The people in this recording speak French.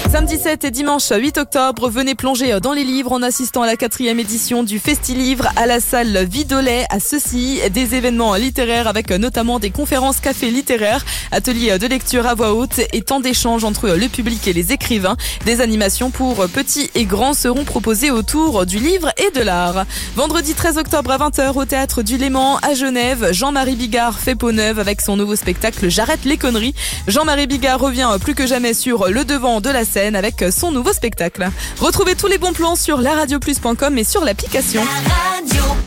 Samedi 7 et dimanche 8 octobre, venez plonger dans les livres en assistant à la 4e édition du Festi-Livre à la salle Vidolet à Ceussy. Des événements littéraires avec notamment des conférences café littéraires, ateliers de lecture à voix haute et temps d'échange entre le public et les écrivains. Des animations pour petits et grands seront proposées autour du livre et de l'art. Vendredi 13 octobre à 20h au Théâtre du Léman à Genève, Jean-Marie Bigard fait peau neuve avec son nouveau spectacle J'arrête les conneries. Jean-Marie Bigard revient plus que jamais sur le devant de la scène avec son nouveau spectacle. Retrouvez tous les bons plans sur laradioplus.com et sur l'application. La radio.